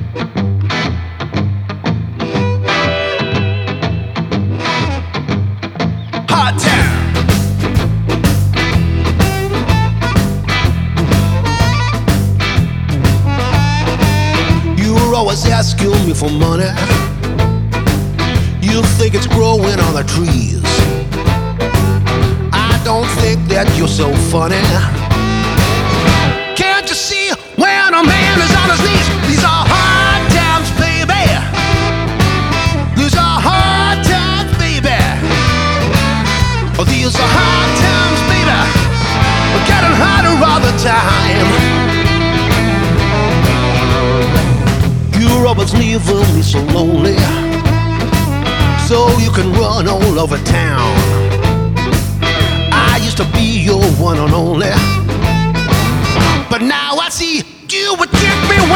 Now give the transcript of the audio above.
Hot town. You're always asking me for money. You think it's growing on the trees. I don't think that you're so funny. Can't you see when a man is on his knees? These are hard times, baby. These are hard times, baby. Oh, these are hard times, baby. We're getting harder all the time. You're always leaving me so lonely, so you can run all over town. I used to be your one and only, but now I see you would take me